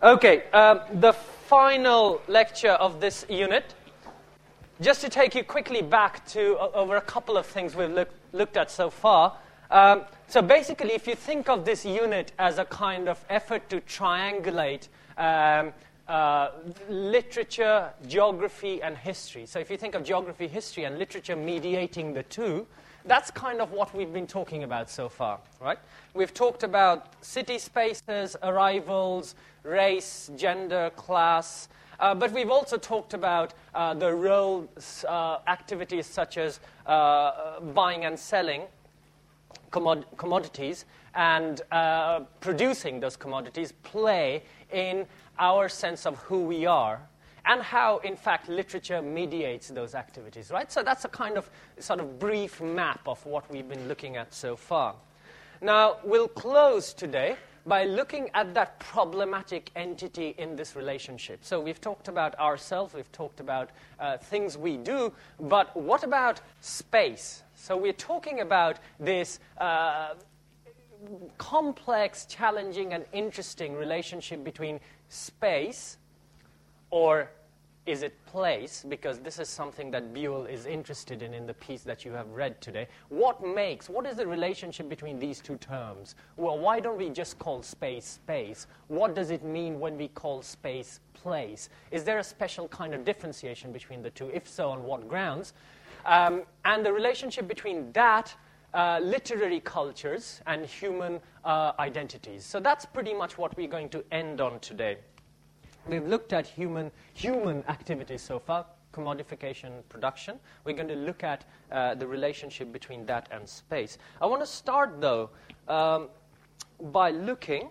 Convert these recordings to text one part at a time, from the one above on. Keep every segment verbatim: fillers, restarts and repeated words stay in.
Okay, um, the final lecture of this unit. Just to take you quickly back to uh, over a couple of things we've look, looked at so far. Um, so basically, if you think of this unit as a kind of effort to triangulate um, uh, literature, geography, and history. So if you think of geography, history, and literature mediating the two, that's kind of what we've been talking about so far, right? We've talked about city spaces, arrivals, race, gender, class, uh, but we've also talked about uh, the roles, uh, activities such as uh, buying and selling commod- commodities and uh, producing those commodities play in our sense of who we are, and how, in fact, literature mediates those activities, right? So that's a kind of sort of brief map of what we've been looking at so far. Now, we'll close today by looking at that problematic entity in this relationship. So we've talked about ourselves, we've talked about uh, things we do, but what about space? So we're talking about this uh, complex, challenging, and interesting relationship between space, or is it place? Because this is something that Buell is interested in in the piece that you have read today. What makes, what is the relationship between these two terms? Well, why don't we just call space space? What does it mean when we call space place? Is there a special kind of differentiation between the two? If so, on what grounds? Um, and the relationship between that, uh, literary cultures, and human uh, identities. So that's pretty much what we're going to end on today. We've looked at human human activities so far, commodification, production. We're going to look at uh, the relationship between that and space. I want to start, though, um, by looking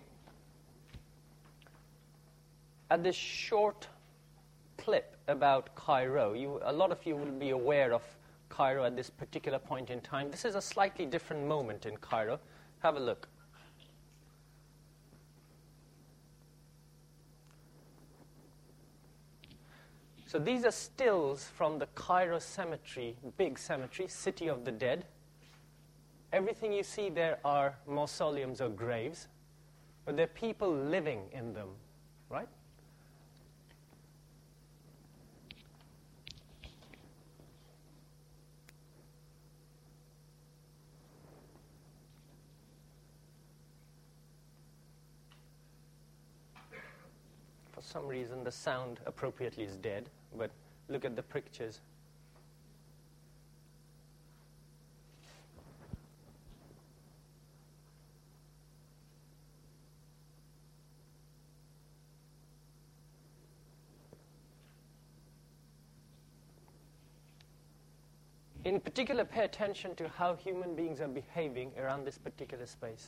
at this short clip about Cairo. You, a lot of you will be aware of Cairo at this particular point in time. This is a slightly different moment in Cairo. Have a look. So these are stills from the Cairo cemetery, big cemetery, City of the Dead. Everything you see there are mausoleums or graves, but there are people living in them, right? For some reason, the sound appropriately is dead, but look at the pictures. In particular, pay attention to how human beings are behaving around this particular space.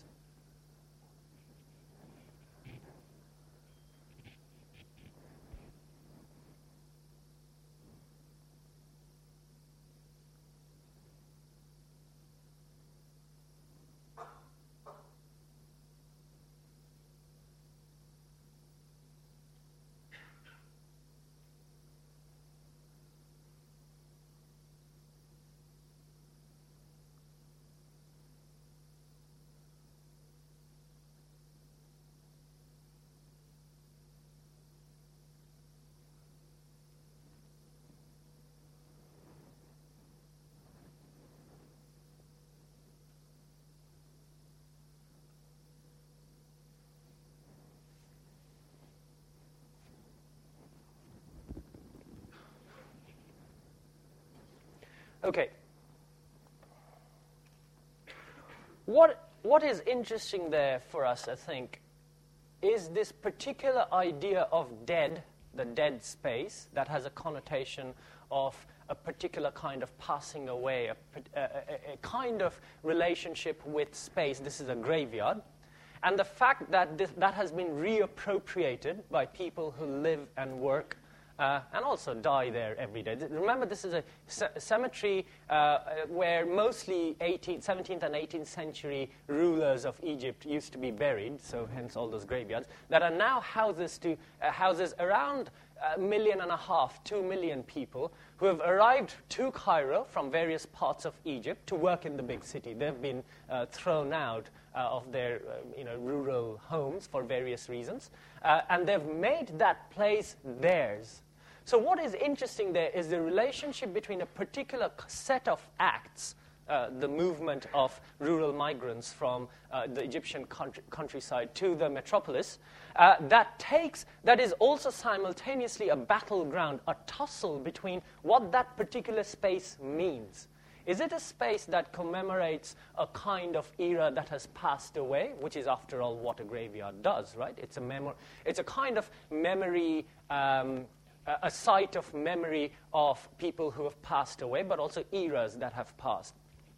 Okay. What, what is interesting there for us, I think, is this particular idea of dead, the dead space, that has a connotation of a particular kind of passing away, a, a, a, a kind of relationship with space. This is a graveyard. And the fact that this, that has been reappropriated by people who live and work Uh, and also die there every day. Remember, this is a c- cemetery uh, where mostly eighteenth, seventeenth and eighteenth century rulers of Egypt used to be buried, so hence all those graveyards, that are now houses, to, uh, houses around a million and a half, two million people who have arrived to Cairo from various parts of Egypt to work in the big city. They've been uh, thrown out uh, of their uh, you know, rural homes for various reasons, uh, and they've made that place theirs. So what is interesting there is the relationship between a particular set of acts, uh, the movement of rural migrants from uh, the Egyptian country, countryside to the metropolis, uh, that takes, that is also simultaneously a battleground, a tussle between what that particular space means. Is it a space that commemorates a kind of era that has passed away, which is, after all, what a graveyard does, right? It's a, memo- it's a kind of memory, um, a site of memory of people who have passed away, but also eras that have passed.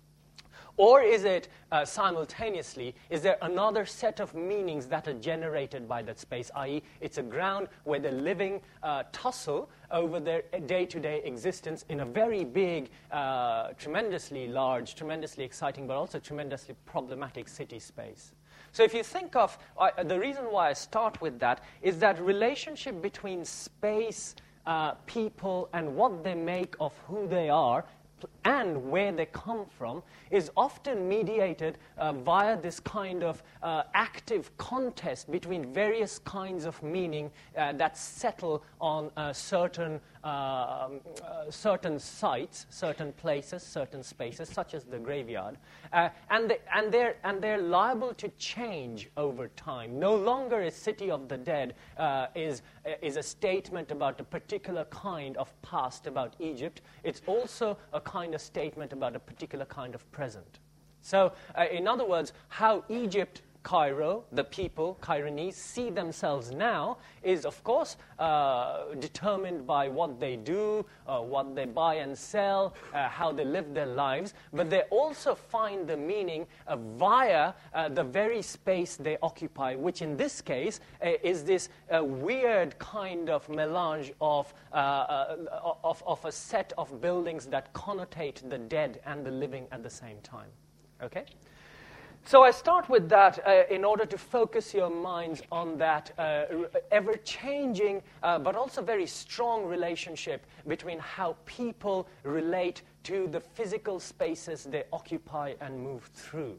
Or is it uh, simultaneously, is there another set of meanings that are generated by that space, that is it's a ground where they're living uh, tussle over their day-to-day existence in a very big, uh, tremendously large, tremendously exciting, but also tremendously problematic city space. So if you think of, uh, the reason why I start with that is that relationship between space, uh, people, and what they make of who they are and where they come from is often mediated uh, via this kind of uh, active contest between various kinds of meaning uh, that settle on uh, certain, uh, uh, certain sites, certain places, certain spaces, such as the graveyard. Uh, and, they, and, they're, and they're liable to change over time. No longer is City of the Dead uh, is, is a statement about a particular kind of past about Egypt. It's also a kind of statement about a particular kind of present. So, uh, in other words, how Egypt, Cairo, the people, Caironese, see themselves now is, of course, uh, determined by what they do, uh, what they buy and sell, uh, how they live their lives, but they also find the meaning uh, via uh, the very space they occupy, which in this case uh, is this uh, weird kind of melange of, uh, uh, of, of a set of buildings that connotate the dead and the living at the same time. Okay? So I start with that uh, in order to focus your minds on that uh, ever-changing uh, but also very strong relationship between how people relate to the physical spaces they occupy and move through.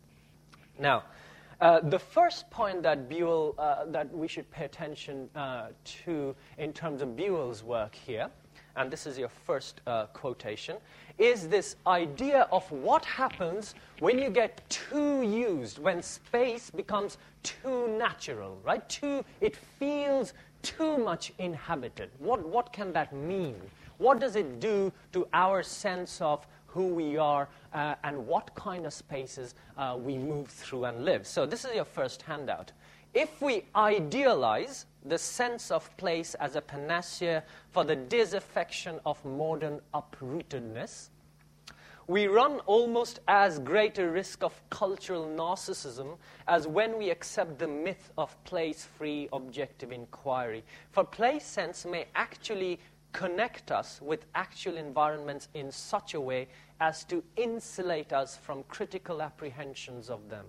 Now, uh, the first point that Buell, uh, that we should pay attention uh, to in terms of Buell's work here, and this is your first uh, quotation, is this idea of what happens when you get too used, when space becomes too natural, right? Too, it feels too much inhabited. What, what can that mean? What does it do to our sense of who we are uh, and what kind of spaces uh, we move through and live? So this is your first handout. If we idealize the sense of place as a panacea for the disaffection of modern uprootedness, we run almost as great a risk of cultural narcissism as when we accept the myth of place-free objective inquiry. For place sense may actually connect us with actual environments in such a way as to insulate us from critical apprehensions of them,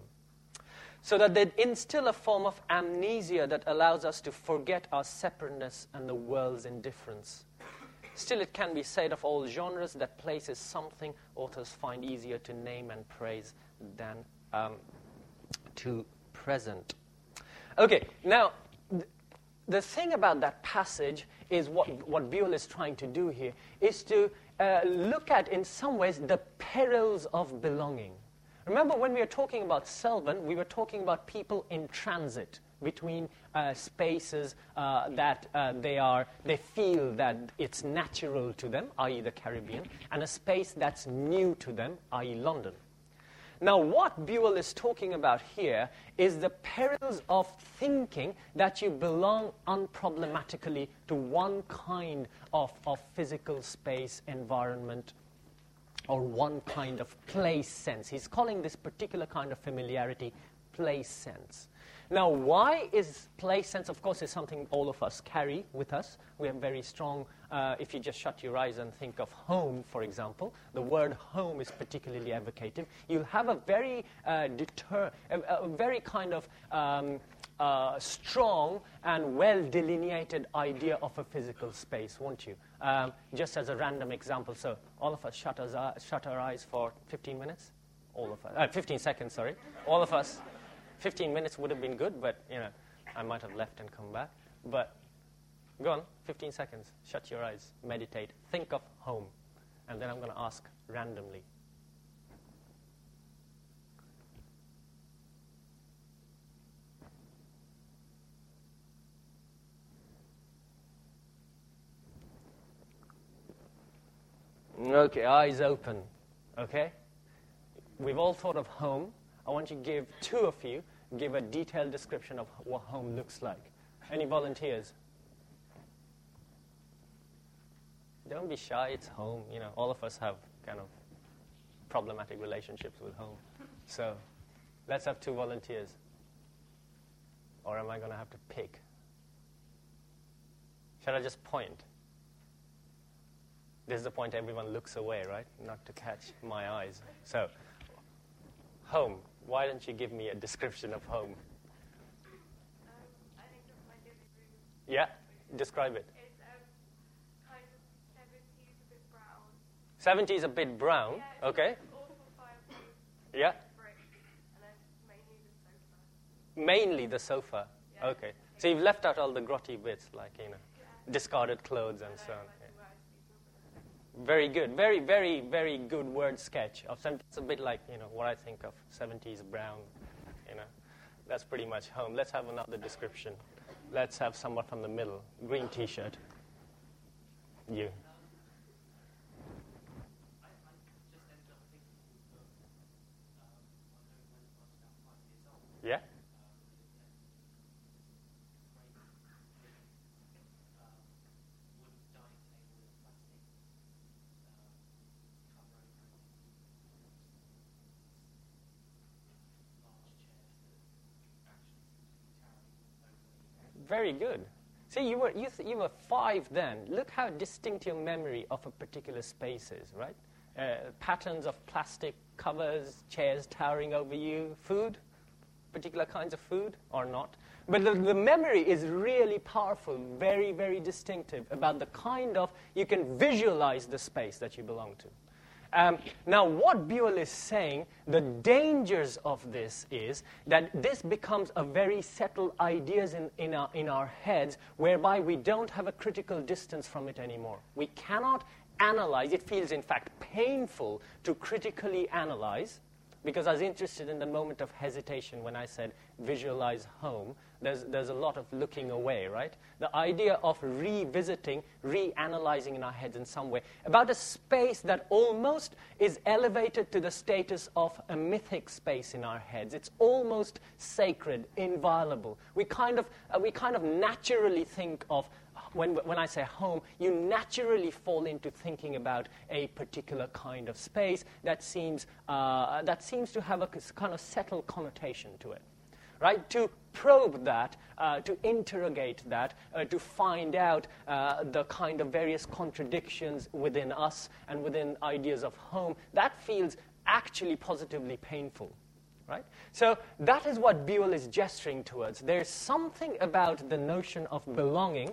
so that they instill a form of amnesia that allows us to forget our separateness and the world's indifference. Still, it can be said of all genres that place is something authors find easier to name and praise than um, to present. Okay, now, th- the thing about that passage is what, what Buell is trying to do here is to uh, look at, in some ways, the perils of belonging. Remember, when we were talking about Selwyn, we were talking about people in transit between uh, spaces uh, that uh, they are, they feel that it's natural to them, that is the Caribbean, and a space that's new to them, that is London. Now, what Buell is talking about here is the perils of thinking that you belong unproblematically to one kind of, of physical space, environment, or one kind of place sense. He's calling this particular kind of familiarity place sense. Now, why is place sense, of course, is something all of us carry with us. We have very strong, uh, if you just shut your eyes and think of home, for example, the word home is particularly evocative. You'll have a very uh, deter, a, a very kind of um, uh, strong and well-delineated idea of a physical space, won't you? Um, just as a random example, so all of us shut, us, uh, shut our eyes for fifteen minutes? All of us. Uh, fifteen seconds, sorry. All of us. fifteen minutes would have been good, but, you know, I might have left and come back. But go on, fifteen seconds. Shut your eyes. Meditate. Think of home. And then I'm going to ask randomly. Okay, eyes open. Okay? We've all thought of home. I want you to give, two of you, give a detailed description of what home looks like. Any volunteers? Don't be shy, it's home. You know, all of us have kind of problematic relationships with home. So let's have two volunteers. Or am I going to have to pick? Shall I just point? This is the point everyone looks away, right? Not to catch my eyes. So, home. Why don't you give me a description of home? Um, I think that my living room. Yeah? Describe it. It's um, kind of seventies, a bit brown. seventies a bit brown. Yeah, Okay. It's awful fireplace. Yeah? Brick. And then mainly the sofa. Mainly the sofa. Yeah. Okay. So you've left out all the grotty bits, like, you know, Yeah. discarded clothes and so on. Where I sleep over. Very good. Very, very, very good word sketch of some. It's a bit like, you know, what I think of seventies brown, you know. That's pretty much home. Let's have another description. Let's have someone from the middle. Green T-shirt. You. Yeah? Very good. See, you were, you, th- you were five then. Look how distinct your memory of a particular space is, right? Uh, patterns of plastic covers, chairs towering over you, food, particular kinds of food or not. But the, the memory is really powerful, very, very distinctive about the kind of, you can visualize the space that you belong to. Um, now, what Buell is saying, the dangers of this is that this becomes a very settled ideas in, in, our, in our heads, whereby we don't have a critical distance from it anymore. We cannot analyze. It feels, in fact, painful to critically analyze, because I was interested in the moment of hesitation when I said visualize home. There's, there's a lot of looking away, right? The idea of revisiting, reanalyzing in our heads in some way, about a space that almost is elevated to the status of a mythic space in our heads. It's almost sacred, inviolable. We kind of, uh, we kind of naturally think of, when, when I say home, you naturally fall into thinking about a particular kind of space that seems, uh, that seems to have a kind of settled connotation to it. Right? To probe that, uh, to interrogate that, uh, to find out uh, the kind of various contradictions within us and within ideas of home, that feels actually positively painful. Right? So that is what Buell is gesturing towards. There's something about the notion of belonging,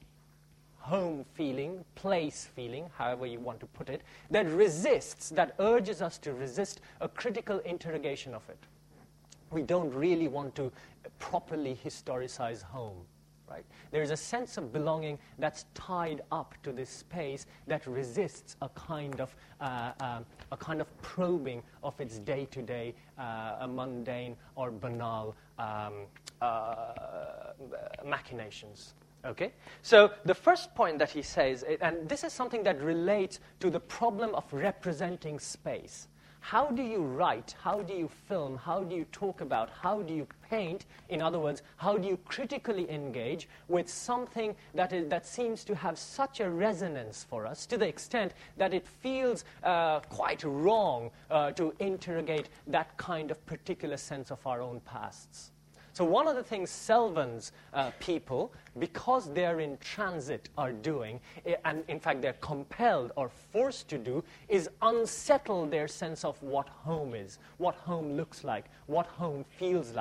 home feeling, place feeling, however you want to put it, that resists, that urges us to resist a critical interrogation of it. We don't really want to properly historicize home, right? There is a sense of belonging that's tied up to this space that resists a kind of uh, um, a kind of probing of its day-to-day, uh, mundane or banal um, uh, machinations. Okay? So the first point that he says, and this is something that relates to the problem of representing space. How do you write? How do you film? How do you talk about? How do you paint? In other words, how do you critically engage with something that is, that seems to have such a resonance for us, to the extent that it feels uh, quite wrong uh, to interrogate that kind of particular sense of our own pasts? So one of the things Selvon's uh, people, because they're in transit, are doing, and in fact they're compelled or forced to do, is unsettle their sense of what home is, what home looks like, what home feels like,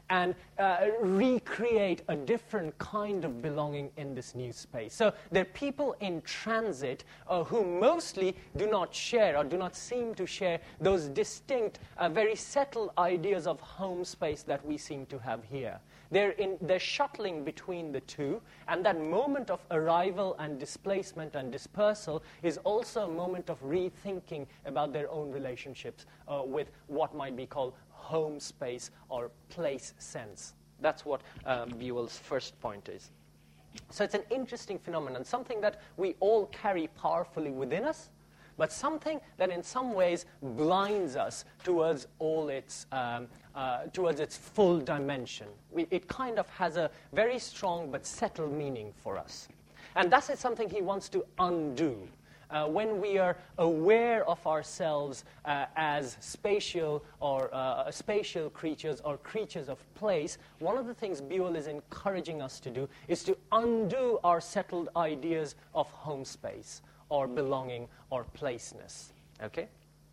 and uh, recreate a different kind of belonging in this new space. So there are people in transit uh, who mostly do not share or do not seem to share those distinct, uh, very settled ideas of home space that we seem to have here. They're, in, they're shuttling between the two, and that moment of arrival and displacement and dispersal is also a moment of rethinking about their own relationships uh, with what might be called home space or place sense. That's what um, Buell's first point is. So it's an interesting phenomenon, something that we all carry powerfully within us, but something that in some ways blinds us towards all its, um, uh, towards its full dimension. We, it kind of has a very strong but settled meaning for us. And that is something he wants to undo. Uh, when we are aware of ourselves uh, as spatial or uh, spatial creatures or creatures of place, one of the things Buell is encouraging us to do is to undo our settled ideas of home space or belonging or placeness. Okay?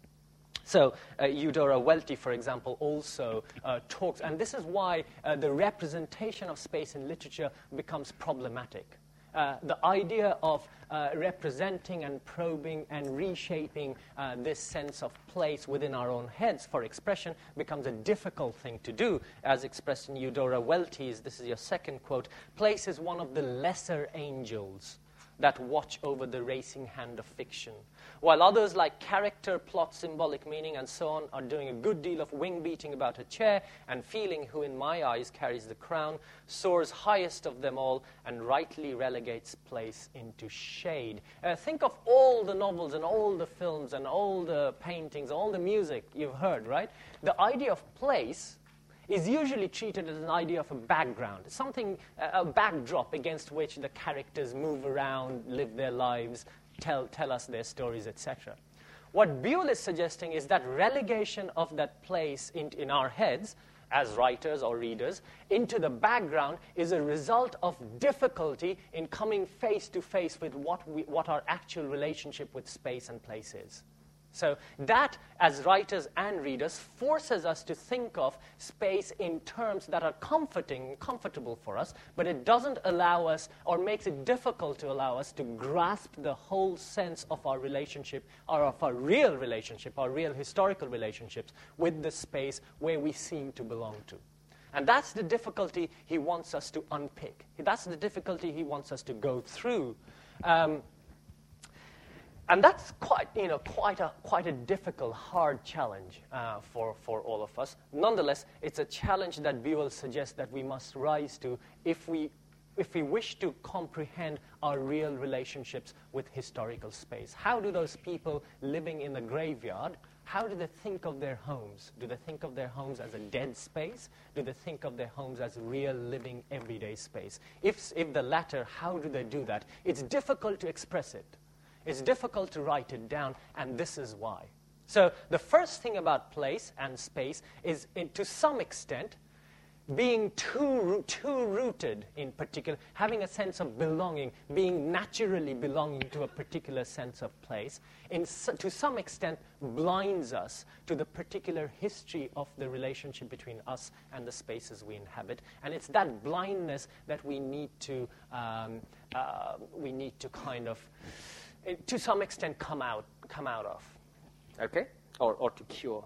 So uh, Eudora Welty, for example, also uh, talks, and this is why uh, the representation of space in literature becomes problematic. Uh, the idea of uh, representing and probing and reshaping uh, this sense of place within our own heads for expression becomes a difficult thing to do, as expressed in Eudora Welty's, this is your second quote, place is one of the lesser angels that watch over the racing hand of fiction. While others like character, plot, symbolic meaning, and so on are doing a good deal of wing-beating about a chair, and feeling who in my eyes carries the crown, soars highest of them all, and rightly relegates place into shade. Uh, think of all the novels and all the films and all the paintings, all the music you've heard, right? The idea of place is usually treated as an idea of a background, something, a backdrop against which the characters move around, live their lives, tell, tell us their stories, et cetera. What Buell is suggesting is that relegation of that place in, in our heads, as writers or readers, into the background is a result of difficulty in coming face to face with what, we, what our actual relationship with space and place is. So that, as writers and readers, forces us to think of space in terms that are comforting, comfortable for us, but it doesn't allow us, or makes it difficult to allow us to grasp the whole sense of our relationship, or of our real relationship, our real historical relationships with the space where we seem to belong to. And that's the difficulty he wants us to unpick. That's the difficulty he wants us to go through. Um, And that's quite, you know, quite a quite a difficult, hard challenge uh, for for all of us. Nonetheless, it's a challenge that Buell suggests that we must rise to if we if we wish to comprehend our real relationships with historical space. How do those people living in the graveyard, how do they think of their homes? Do they think of their homes as a dead space? Do they think of their homes as real, living, everyday space? If if the latter, how do they do that? It's difficult to express it. It's difficult to write it down, and this is why. So the first thing about place and space is, in, to some extent, being too, too rooted in particular, having a sense of belonging, being naturally belonging to a particular sense of place, in, to some extent blinds us to the particular history of the relationship between us and the spaces we inhabit. And it's that blindness that we need to, um, uh, we need to kind of, to some extent, come out, come out of, okay, or, or to cure.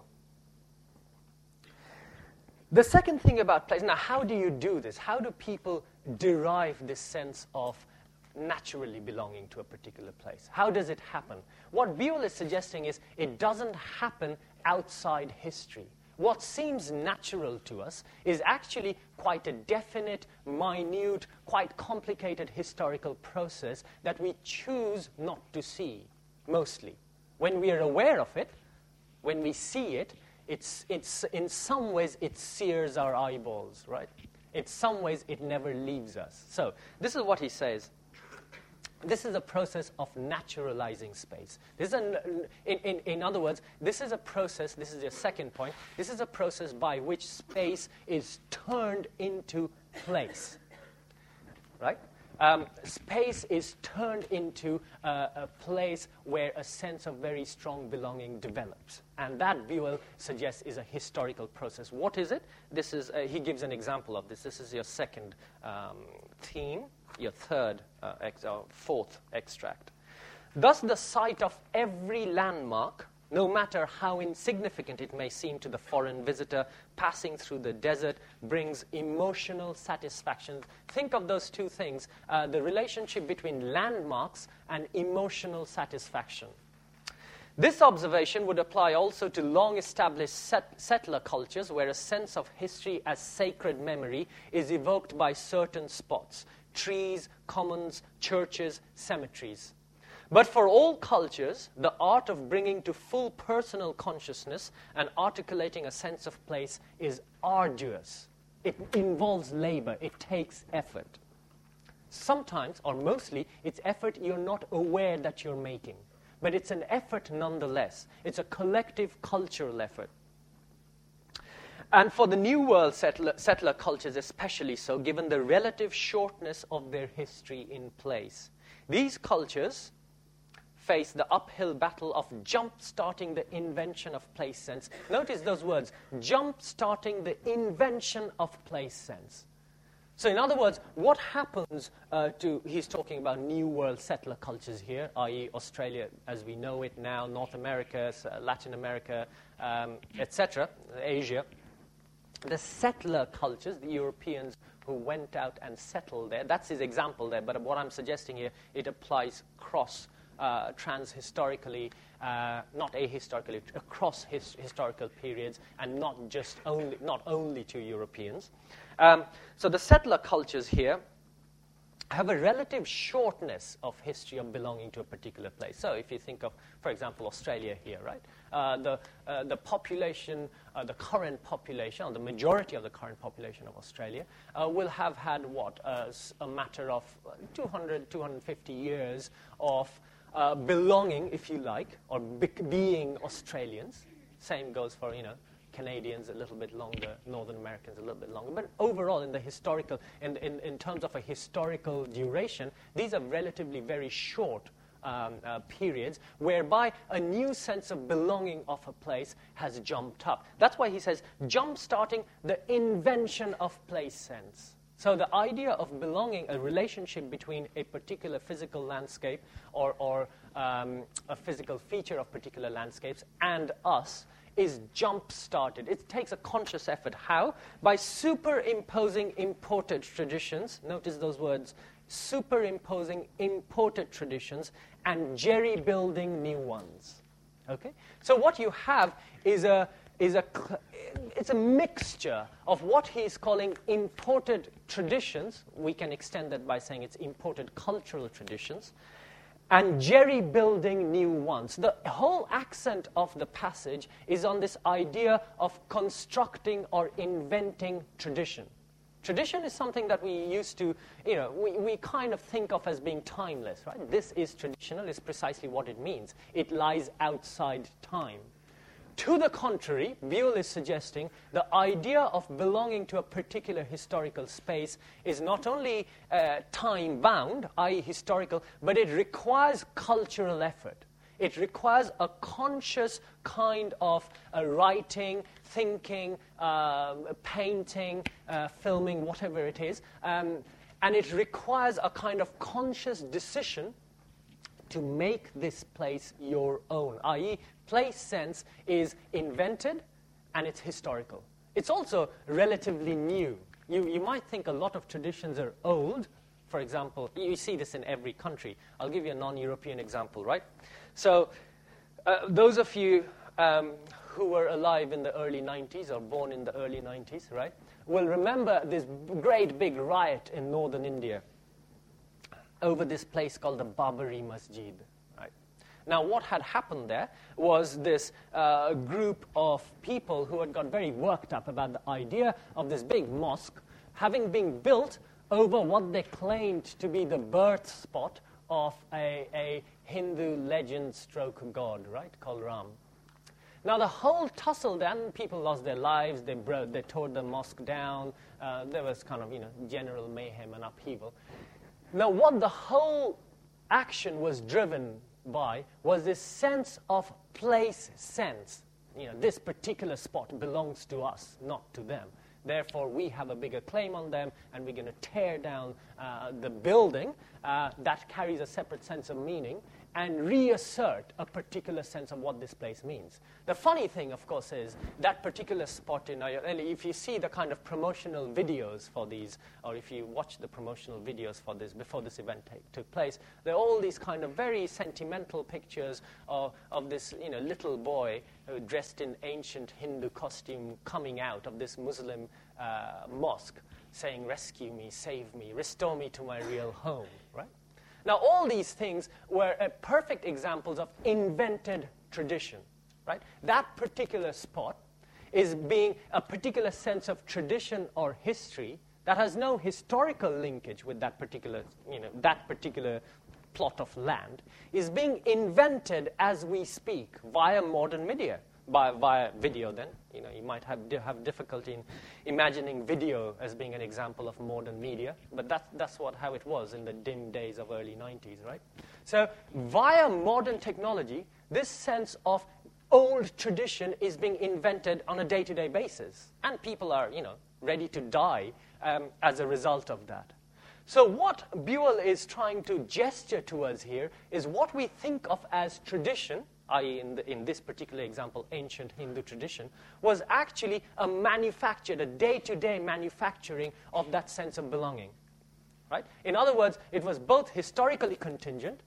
The second thing about place, now how do you do this? How do people derive this sense of naturally belonging to a particular place? How does it happen? What Buell is suggesting is it doesn't happen outside history. What seems natural to us is actually quite a definite, minute, quite complicated historical process that we choose not to see, mostly. When we are aware of it, when we see it, it's, it's, in some ways it sears our eyeballs, right? In some ways it never leaves us. So this is what he says. This is a process of naturalizing space. This is a, in, in, in other words, this is a process, this is your second point, this is a process by which space is turned into place, right? um, space is turned into uh, a place where a sense of very strong belonging develops. And that Buell suggests is a historical process. What is it? This is, uh, he gives an example of this. This is your second um, theme, your third, uh, ex- or fourth extract. Thus, the sight of every landmark, no matter how insignificant it may seem to the foreign visitor passing through the desert, brings emotional satisfaction. Think of those two things, uh, the relationship between landmarks and emotional satisfaction. This observation would apply also to long-established set- settler cultures where a sense of history as sacred memory is evoked by certain spots, trees, commons, churches, cemeteries. But for all cultures, the art of bringing to full personal consciousness and articulating a sense of place is arduous. It involves labor. It takes effort. Sometimes, or mostly, it's effort you're not aware that you're making. But it's an effort nonetheless. It's a collective cultural effort. And for the New World settler, settler cultures especially so, given the relative shortness of their history in place. These cultures face the uphill battle of jump-starting the invention of place sense. Notice those words, jump-starting the invention of place sense. So in other words, what happens uh, to, he's talking about New World settler cultures here, that is Australia as we know it now, North America, Latin America, um, et cetera, Asia. The settler cultures, the Europeans who went out and settled there, that's his example there, but what I'm suggesting here, it applies cross Uh, trans-historically, uh, not ahistorically, across his, historical periods, and not just only, not only to Europeans. Um, so the settler cultures here have a relative shortness of history of belonging to a particular place. So if you think of, for example, Australia here, right? Uh, the, uh, the population, uh, the current population, or the majority of the current population of Australia, uh, will have had, what, uh, a matter of two hundred, two hundred fifty years of Uh, belonging, if you like, or be- being Australians. Same goes for, you know, Canadians a little bit longer, Northern Americans a little bit longer. But overall, in the historical, in, in, in terms of a historical duration, these are relatively very short um, uh, periods whereby a new sense of belonging of a place has jumped up. That's why he says, jump-starting the invention of place sense. So the idea of belonging, a relationship between a particular physical landscape or, or um, a physical feature of particular landscapes and us is jump-started. It takes a conscious effort. How? By superimposing imported traditions. Notice those words. Superimposing imported traditions and jerry-building new ones. Okay? So what you have is a is a it's a mixture of what he's calling imported traditions. We can extend that by saying it's imported cultural traditions, and jerry-building new ones. The whole accent of the passage is on this idea of constructing or inventing tradition. Tradition is something that we used to, you know, we, we kind of think of as being timeless, right? This is traditional, is precisely what it means. It lies outside time. To the contrary, Buell is suggesting the idea of belonging to a particular historical space is not only uh, time-bound, that is historical, but it requires cultural effort. It requires a conscious kind of uh, writing, thinking, um, painting, uh, filming, whatever it is. Um, and it requires a kind of conscious decision to make this place your own, that is, place sense is invented and it's historical. It's also relatively new. You, you might think a lot of traditions are old. For example, you see this in every country. I'll give you a non-European example, right? So uh, those of you um, who were alive in the early nineties or born in the early nineties, right, will remember this great big riot in northern India over this place called the Babri Masjid. Now, what had happened there was this uh, group of people who had got very worked up about the idea of this big mosque having been built over what they claimed to be the birth spot of a, a Hindu legend stroke god, right, called Ram. Now, the whole tussle then, people lost their lives, they, bro- they tore the mosque down, uh, there was kind of, you know, general mayhem and upheaval. Now, what the whole action was driven by was this sense of place sense. You know, this particular spot belongs to us, not to them. Therefore, we have a bigger claim on them, and we're going to tear down uh, the building uh, that carries a separate sense of meaning and reassert a particular sense of what this place means. The funny thing, of course, is that particular spot in Ayodhya, and if you see the kind of promotional videos for these, or if you watch the promotional videos for this before this event take, took place, there are all these kind of very sentimental pictures of, of this you know, little boy uh, dressed in ancient Hindu costume coming out of this Muslim uh, mosque saying, "Rescue me, save me, restore me to my real home," right? Now, all these things were uh, perfect examples of invented tradition, right? That particular spot is being a particular sense of tradition or history that has no historical linkage with that particular, you know, that particular plot of land, is being invented as we speak via modern media. By, via video then. You know, you might have, have difficulty in imagining video as being an example of modern media, but that, that's what, how it was in the dim days of early nineties, right? So via modern technology, this sense of old tradition is being invented on a day-to-day basis, and people are, you know, ready to die um, as a result of that. So what Buell is trying to gesture to us here is what we think of as tradition, that is in, the, in this particular example, ancient Hindu tradition, was actually a manufactured, a day-to-day manufacturing of that sense of belonging. Right? In other words, it was both historically contingent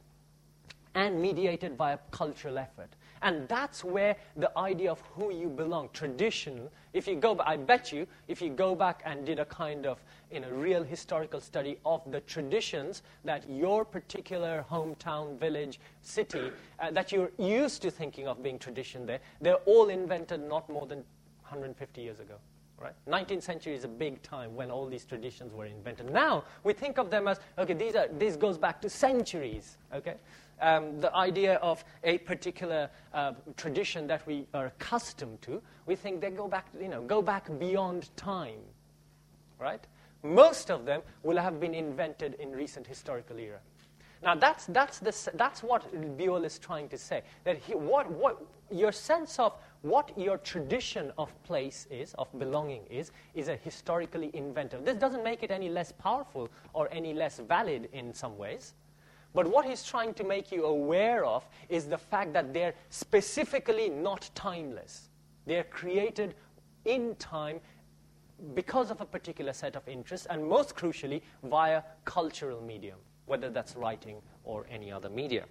and mediated by a cultural effort. And that's where the idea of who you belong, tradition, if you go, I bet you, if you go back and did a kind of, you know, real historical study of the traditions that your particular hometown, village, city, uh, that you're used to thinking of being tradition there, they're all invented not more than one hundred fifty years ago. Right? nineteenth century is a big time when all these traditions were invented. Now, we think of them as, okay, these are, this goes back to centuries, okay? Um, the idea of a particular uh, tradition that we are accustomed to, we think they go back, you know, go back beyond time, right? Most of them will have been invented in recent historical era. Now, that's, that's, the, that's what Buell is trying to say, that he, what, what, your sense of what your tradition of place is, of belonging is, is a historically invented. This doesn't make it any less powerful or any less valid in some ways. But what he's trying to make you aware of is the fact that they're specifically not timeless. They're created in time because of a particular set of interests, and most crucially, via cultural medium, whether that's writing or any other media.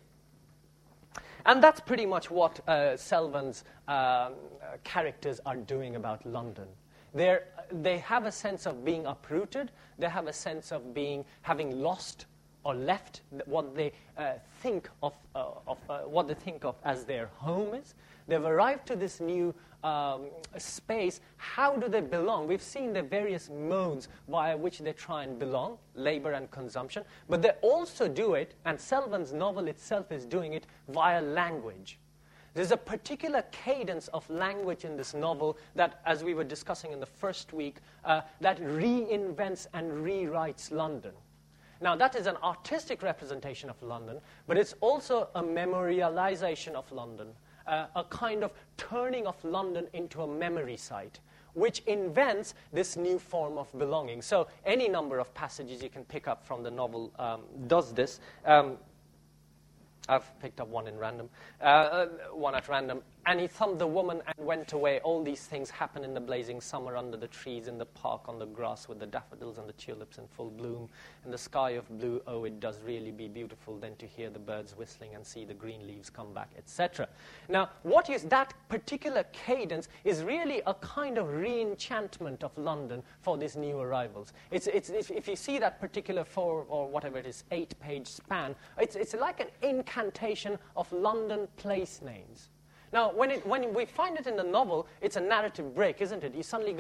And that's pretty much what uh, Selvan's uh, characters are doing about London. They're, they have a sense of being uprooted. They have a sense of being having lost or left what they uh, think of, uh, of uh, what they think of as their home is. They've arrived to this new um, space. How do they belong? We've seen the various modes via which they try and belong, labor and consumption, but they also do it, and Selvan's novel itself is doing it via language. There's a particular cadence of language in this novel that, as we were discussing in the first week, uh, that reinvents and rewrites London. Now, that is an artistic representation of London, but it's also a memorialization of London, uh, a kind of turning of London into a memory site, which invents this new form of belonging. So any number of passages you can pick up from the novel um, does this. Um, I've picked up one in random, uh, one at random. And he thumbed the woman and went away. All these things happen in the blazing summer under the trees, in the park, on the grass, with the daffodils and the tulips in full bloom. In the sky of blue, oh, it does really be beautiful then to hear the birds whistling and see the green leaves come back, et cetera. Now, what is that particular cadence is really a kind of re-enchantment of London for these new arrivals. It's, it's, if, if you see that particular four, or whatever it is, eight-page span, it's, it's like an incantation of London place names. Now, when, it, when we find it in the novel, it's a narrative break, isn't it? You suddenly go,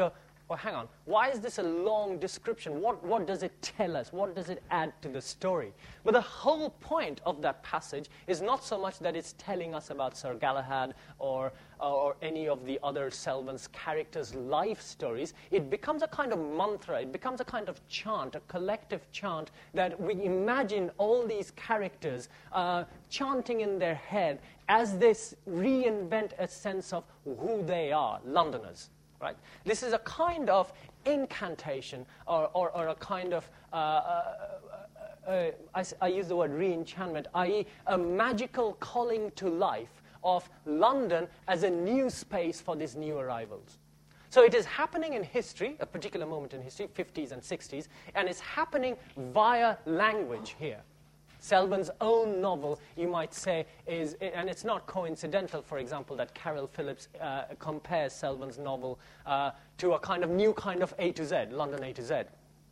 well, hang on, why is this a long description? What, what does it tell us? What does it add to the story? But the whole point of that passage is not so much that it's telling us about Sir Galahad or, or any of the other Selwyn's characters' life stories. It becomes a kind of mantra. It becomes a kind of chant, a collective chant that we imagine all these characters uh, chanting in their head as they reinvent a sense of who they are, Londoners. Right? This is a kind of incantation or, or, or a kind of, uh, uh, uh, uh, I, I use the word re-enchantment, that is a magical calling to life of London as a new space for these new arrivals. So it is happening in history, a particular moment in history, fifties and sixties, and it's happening via language here. Selwyn's own novel, you might say, is, and it's not coincidental, for example, that Carol Phillips uh, compares Selwyn's novel uh, to a kind of new kind of A to Z, London A to Z.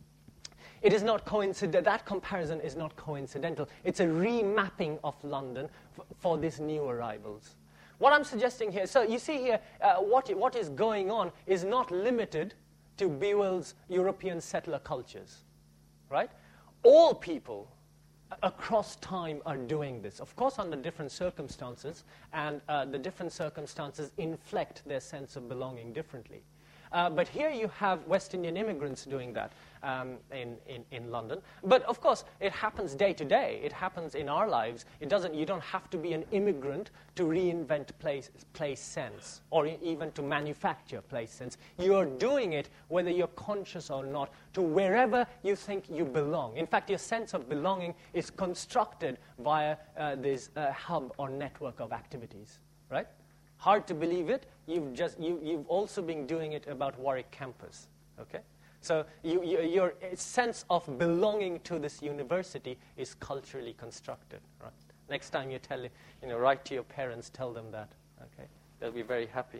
It is not coincidental, that comparison is not coincidental. It's a remapping of London f- for these new arrivals. What I'm suggesting here, so you see here, uh, what, what is going on is not limited to Buell's European settler cultures, right? All people across time are doing this, of course under different circumstances, and uh, the different circumstances inflect their sense of belonging differently. Uh, but here you have West Indian immigrants doing that um, in, in, in London. But of course, it happens day to day. It happens in our lives. It doesn't, you don't have to be an immigrant to reinvent place, place sense, or even to manufacture place sense. You're doing it, whether you're conscious or not, to wherever you think you belong. In fact, your sense of belonging is constructed via uh, this uh, hub or network of activities, right? Hard to believe it, you've, just, you, you've also been doing it about Warwick campus, okay? So you, you, your sense of belonging to this university is culturally constructed, right? Next time you tell, you know, write to your parents, tell them that, okay? They'll be very happy.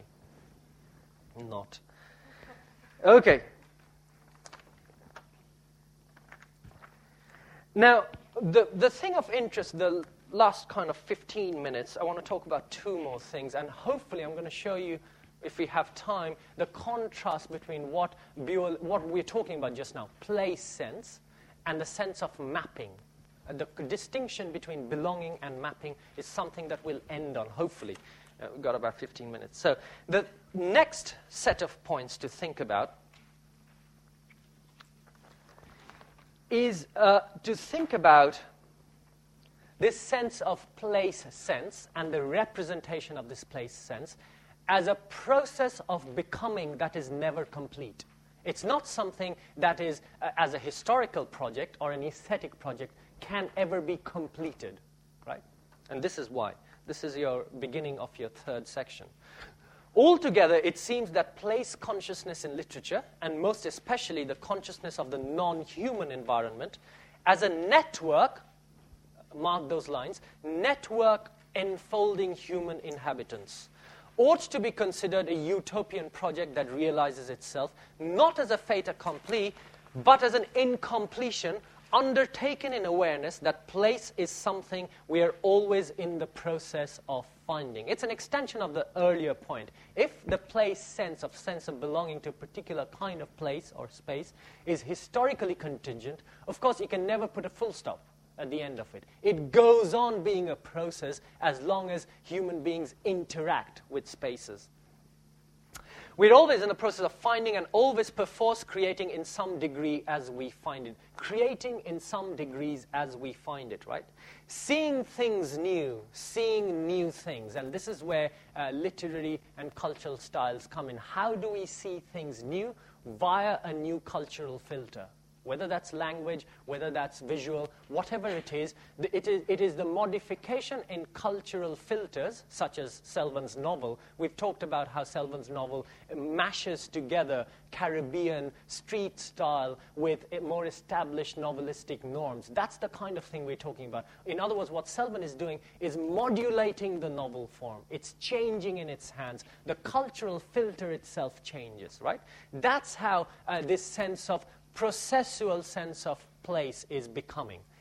Not. Okay. Now, the, the thing of interest, the last kind of fifteen minutes, I want to talk about two more things, and hopefully I'm going to show you, if we have time, the contrast between what Buell, what we're talking about just now, place sense, and the sense of mapping. And the distinction between belonging and mapping is something that we'll end on, hopefully. Uh, we've got about fifteen minutes. So the next set of points to think about is uh, to think about this sense of place sense and the representation of this place sense as a process of becoming that is never complete. It's not something that is, uh, as a historical project or an aesthetic project, can ever be completed, right? And this is why. This is your beginning of your third section. Altogether, it seems that place consciousness in literature, and most especially the consciousness of the non-human environment, as a network, mark those lines, network enfolding human inhabitants, ought to be considered a utopian project that realizes itself, not as a fait accompli, but as an incompletion undertaken in awareness that place is something we are always in the process of finding. It's an extension of the earlier point. If the place sense of sense of belonging to a particular kind of place or space is historically contingent, of course you can never put a full stop at the end of it. It goes on being a process as long as human beings interact with spaces. We're always in the process of finding and always perforce creating in some degree as we find it. Creating in some degrees as we find it, right? Seeing things new, seeing new things. And this is where uh, literary and cultural styles come in. How do we see things new? Via a new cultural filter. Whether that's language, whether that's visual, whatever it is, it is, it is the modification in cultural filters, such as Selwyn's novel. We've talked about how Selwyn's novel mashes together Caribbean street style with more established novelistic norms. That's the kind of thing we're talking about. In other words, what Selwyn is doing is modulating the novel form. It's changing in its hands. The cultural filter itself changes, right? That's how uh, this sense of processual sense of place is becoming.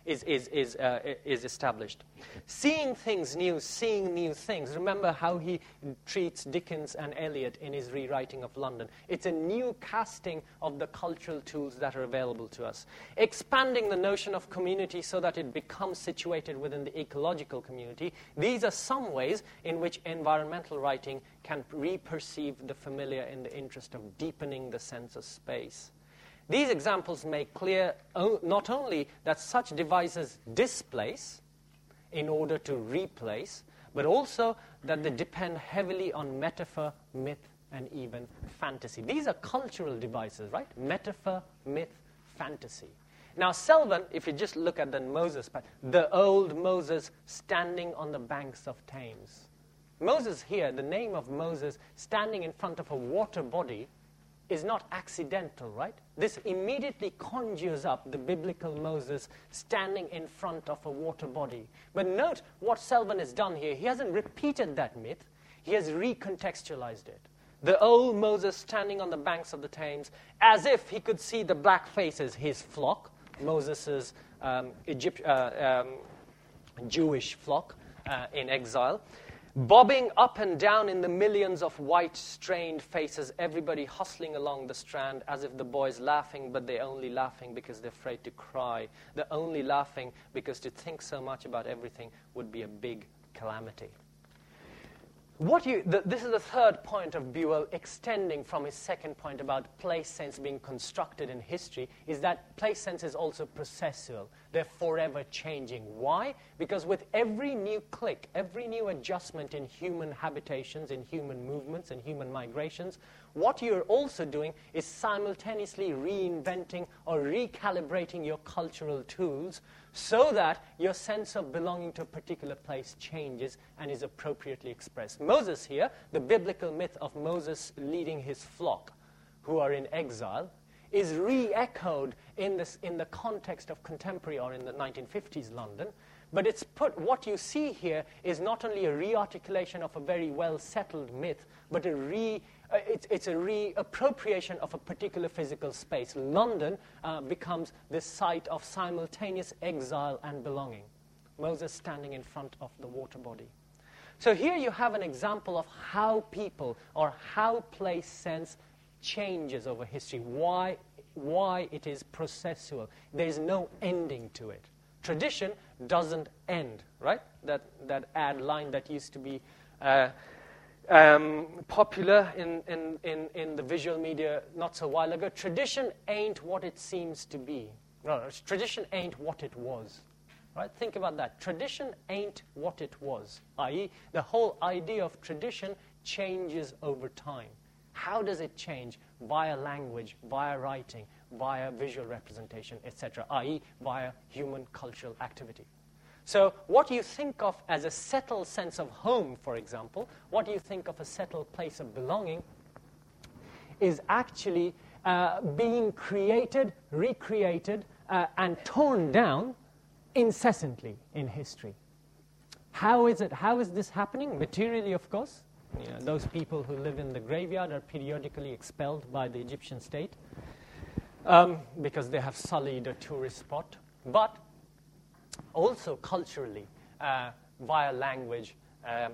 is, is, is, uh, is established. Seeing things new, seeing new things. Remember how he treats Dickens and Eliot in his rewriting of London. It's a new casting of the cultural tools that are available to us. Expanding the notion of community so that it becomes situated within the ecological community. These are some ways in which environmental writing can re-perceive the familiar in the interest of deepening the sense of space. These examples make clear o- not only that such devices displace in order to replace, but also that they depend heavily on metaphor, myth, and even fantasy. These are cultural devices, right? Metaphor, myth, fantasy. Now, Selwyn, if you just look at the Moses, the old Moses standing on the banks of Thames. Moses here, the name of Moses standing in front of a water body, is not accidental, right? This immediately conjures up the biblical Moses standing in front of a water body. But note what Selwyn has done here. He hasn't repeated that myth. He has recontextualized it. The old Moses standing on the banks of the Thames, as if he could see the black faces, his flock, Moses' um, Egypt, uh, um, Jewish flock uh, in exile, bobbing up and down in the millions of white, strained faces, everybody hustling along the strand as if the boy's laughing, but they're only laughing because they're afraid to cry. They're only laughing because to think so much about everything would be a big calamity. What you, the, this is the third point of Buell, extending from his second point about place sense being constructed in history, is that place sense is also processual. They're forever changing. Why? Because with every new click, every new adjustment in human habitations, in human movements, and human migrations, what you're also doing is simultaneously reinventing or recalibrating your cultural tools so that your sense of belonging to a particular place changes and is appropriately expressed. Moses here, the biblical myth of Moses leading his flock who are in exile, is re-echoed in, this, in the context of contemporary or in the nineteen fifties London. But it's put, what you see here is not only a re-articulation of a very well-settled myth, but a re, uh, it's, it's a reappropriation of a particular physical space. London uh, becomes the site of simultaneous exile and belonging. Moses standing in front of the water body. So here you have an example of how people or how place sense changes over history, why, why it is processual. There is no ending to it. Tradition doesn't end, right? That, that ad line that used to be uh, um, popular in, in, in, in the visual media not so while ago. Tradition ain't what it seems to be. No, tradition ain't what it was. Right? Think about that. Tradition ain't what it was, that is, the whole idea of tradition changes over time. How does it change? Via language, via writing, via visual representation, et cetera, that is via human cultural activity. So what you think of as a settled sense of home, for example, what you think of a settled place of belonging is actually uh, being created, recreated, uh, and torn down incessantly in history. How is it? How is this happening? Materially, of course. You know, those people who live in the graveyard are periodically expelled by the Egyptian state um, because they have sullied a tourist spot. But also culturally, uh, via language, um,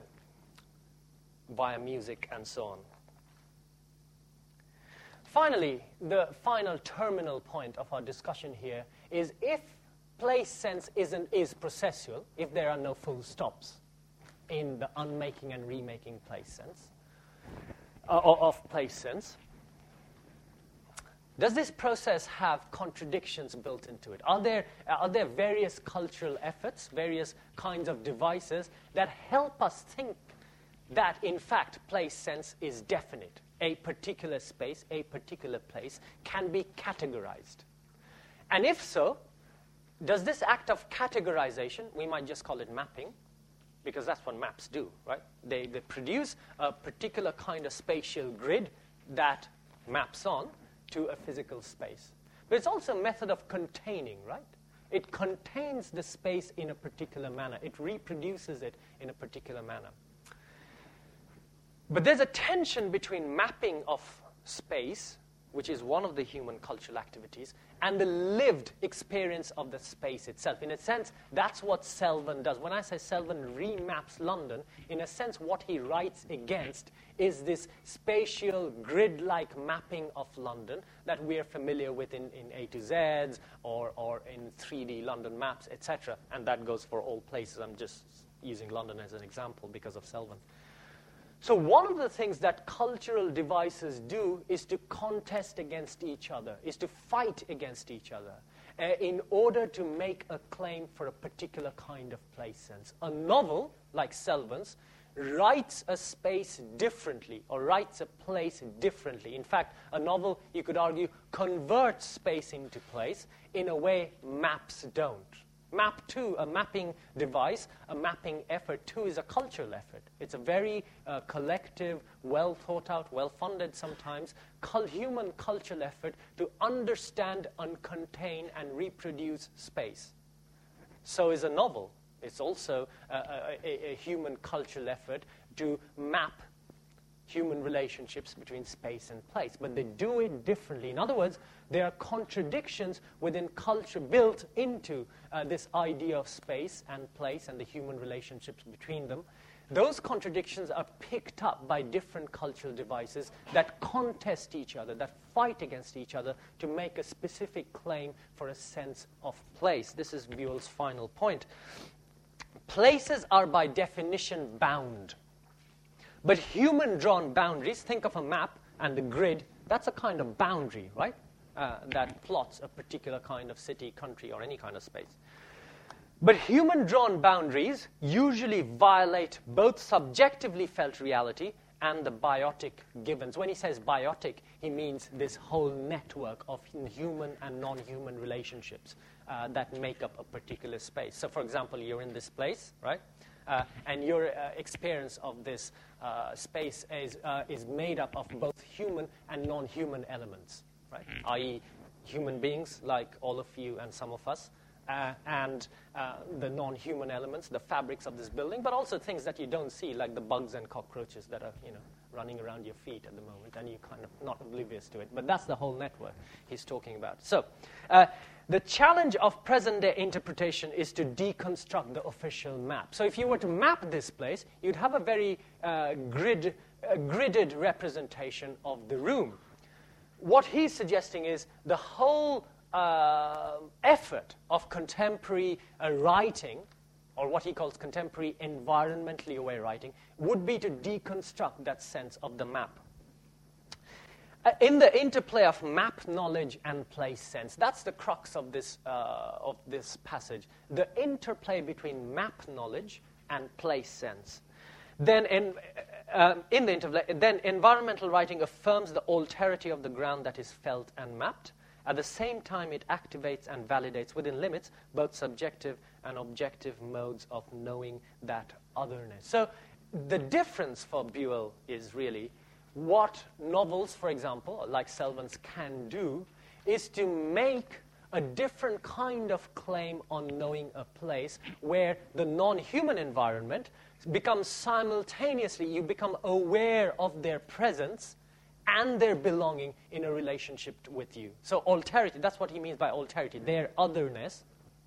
via music, and so on. Finally, the final terminal point of our discussion here is if place sense isn't, is processual, if there are no full stops in the unmaking and remaking place sense, uh, of place sense, does this process have contradictions built into it? Are there, are there various cultural efforts, various kinds of devices that help us think that, in fact, place sense is definite? A particular space, a particular place can be categorized. And if so, does this act of categorization, we might just call it mapping, because that's what maps do, right? They, they produce a particular kind of spatial grid that maps on to a physical space. But it's also a method of containing, right? It contains the space in a particular manner. It reproduces it in a particular manner. But there's a tension between mapping of space which is one of the human cultural activities, and the lived experience of the space itself. In a sense, that's what Selvan does. When I say Selvan remaps London, in a sense, what he writes against is this spatial, grid-like mapping of London that we are familiar with in, in A to Zs or, or in three D London maps, et cetera. And that goes for all places. I'm just using London as an example because of Selvan. So one of the things that cultural devices do is to contest against each other, is to fight against each other uh, in order to make a claim for a particular kind of place sense. A novel, like Selvan's, writes a space differently or writes a place differently. In fact, a novel, you could argue, converts space into place in a way maps don't. Map two, a mapping device, a mapping effort too, is a cultural effort. It's a very uh, collective, well thought out, well funded sometimes, cul- human cultural effort to understand and contain and reproduce space. So is a novel. It's also a, a, a, a human cultural effort to map human relationships between space and place, but they do it differently. In other words, there are contradictions within culture built into uh, this idea of space and place and the human relationships between them. Those contradictions are picked up by different cultural devices that contest each other, that fight against each other to make a specific claim for a sense of place. This is Buell's final point. Places are by definition bound. But human-drawn boundaries, think of a map and the grid, that's a kind of boundary, right? Uh, that plots a particular kind of city, country, or any kind of space. But human-drawn boundaries usually violate both subjectively felt reality and the biotic givens. When he says biotic, he means this whole network of human and non-human relationships uh, that make up a particular space. So, for example, you're in this place, right? Uh, and your uh, experience of this uh, space is, uh, is made up of both human and non-human elements, right? that is human beings like all of you and some of us, uh, and uh, the non-human elements, the fabrics of this building, but also things that you don't see, like the bugs and cockroaches that are, you know, running around your feet at the moment, and you're kind of not oblivious to it. But that's the whole network he's talking about. So uh, the challenge of present-day interpretation is to deconstruct the official map. So if you were to map this place, you'd have a very uh, grid, uh, gridded representation of the room. What he's suggesting is the whole uh, effort of contemporary uh, writing, or what he calls contemporary environmentally aware writing, would be to deconstruct that sense of the map. Uh, in the interplay of map knowledge and place sense, that's the crux of this, uh, of this passage, the interplay between map knowledge and place sense. Then in, uh, in the interplay, then environmental writing affirms the alterity of the ground that is felt and mapped. At the same time, it activates and validates within limits both subjective and objective modes of knowing that otherness. So the difference for Buell is really what novels, for example, like Selvan's, can do is to make a different kind of claim on knowing a place where the non-human environment becomes simultaneously, you become aware of their presence and their belonging in a relationship with you. So alterity, that's what he means by alterity, their otherness.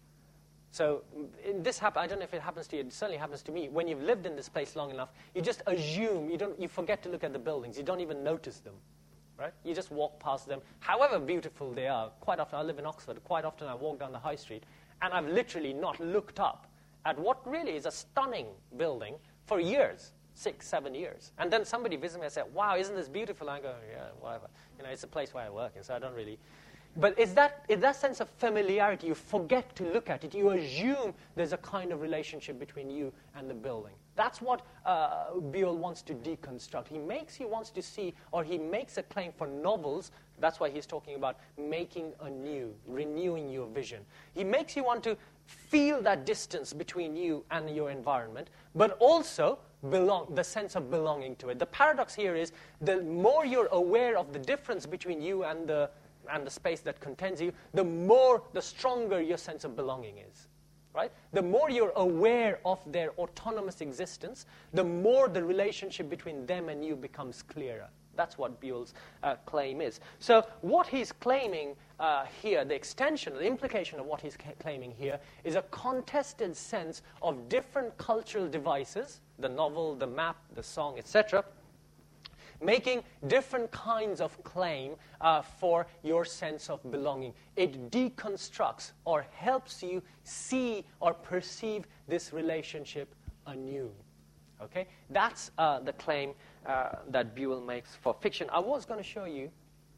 So in this happen, I don't know if it happens to you, it certainly happens to me. When you've lived in this place long enough, you just assume, you don't, you forget to look at the buildings, you don't even notice them, right? You just walk past them, however beautiful they are. Quite often, I live in Oxford, quite often I walk down the high street, and I've literally not looked up at what really is a stunning building for years. Six, seven years. And then somebody visits me and says, wow, isn't this beautiful? And I go, yeah, whatever. You know, it's a place where I work, and so I don't really... But it's that, it's that sense of familiarity. You forget to look at it. You assume there's a kind of relationship between you and the building. That's what uh, Buell wants to deconstruct. He makes, he wants to see, or he makes a claim for novels. That's why he's talking about making anew, renewing your vision. He makes you want to feel that distance between you and your environment, but also belong, the sense of belonging to it. The paradox here is the more you're aware of the difference between you and the and the space that contains you, the more, the stronger your sense of belonging is, right? The more you're aware of their autonomous existence, the more the relationship between them and you becomes clearer. That's what Buell's uh, claim is. So what he's claiming uh, here, the extension, the implication of what he's ca- claiming here, is a contested sense of different cultural devices, the novel, the map, the song, et cetera, making different kinds of claim uh, for your sense of belonging. It deconstructs or helps you see or perceive this relationship anew. Okay? That's uh, the claim uh, that Buell makes for fiction. I was going to show you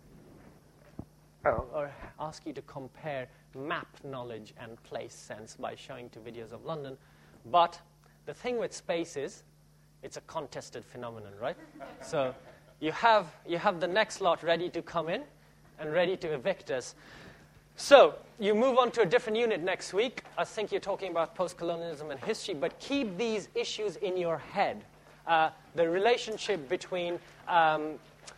oh, or ask you to compare map knowledge and place sense by showing two videos of London, but the thing with space is it's a contested phenomenon, right? So you have you have the next lot ready to come in and ready to evict us. So you move on to a different unit next week. I think you're talking about post-colonialism and history, but keep these issues in your head. Uh, the relationship between, um,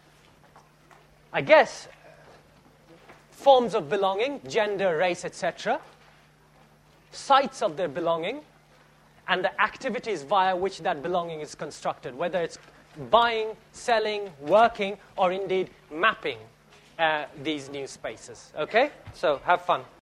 I guess, forms of belonging, gender, race, et cetera, sites of their belonging, and the activities via which that belonging is constructed, whether it's buying, selling, working, or indeed mapping uh, these new spaces. Okay? So have fun.